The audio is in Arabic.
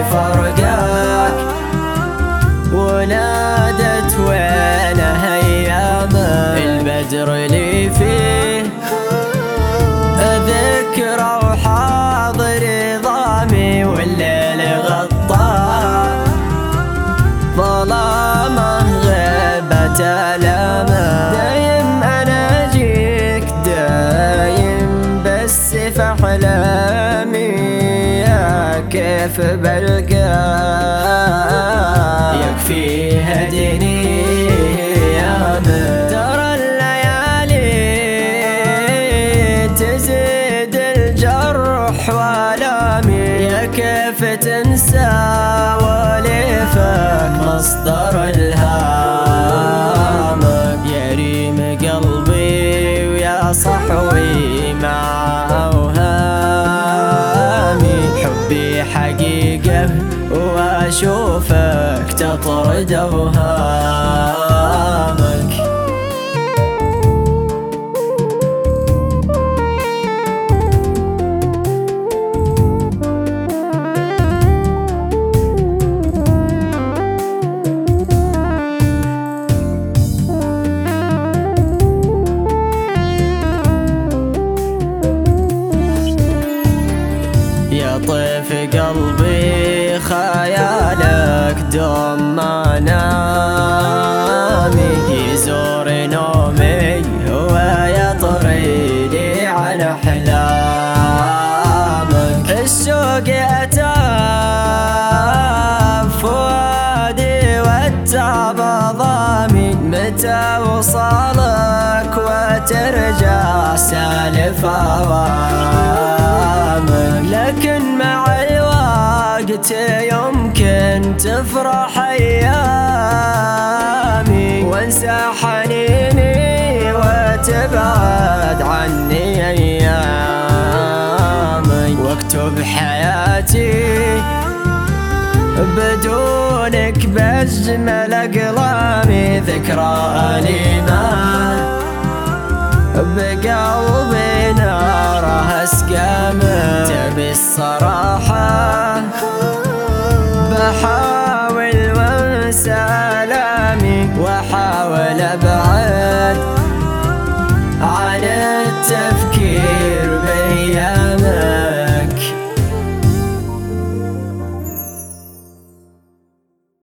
فرقك ونادت وينه أيامه البدر اللي فيه ذكرى وحاضر ضامي والليل غطاه ظلامه غيبة آلامه دايم أنا أجيك دايم بس في أحلامي يا كيف بلقاك يكفي هدني يا من ترى الليالي تزيد الجرح والامي يا كيف تنسى وليفك مصدر الهامك يا ريم قلبي ويا صحوي مع أوهامي حبي حقيقة واشوفك تطرد أوهامك يا طيف قلبي خيالك دوم ما نامي يزور نومي ويطريني عن أحلامك الشوق أتى فؤادي والتعب ضامي متى وصالك وترجع سالف أوامك لكن مع الوقت يمكن تفرح أيامي وانسى حنيني وتبعد عني أيامي واكتب حياتي بدونك بأجمل أقلامي ذكرى أليمة بقلبي ناره اسقامه تبي الصراحة بحاول وانسى آلامي واحاول ابعد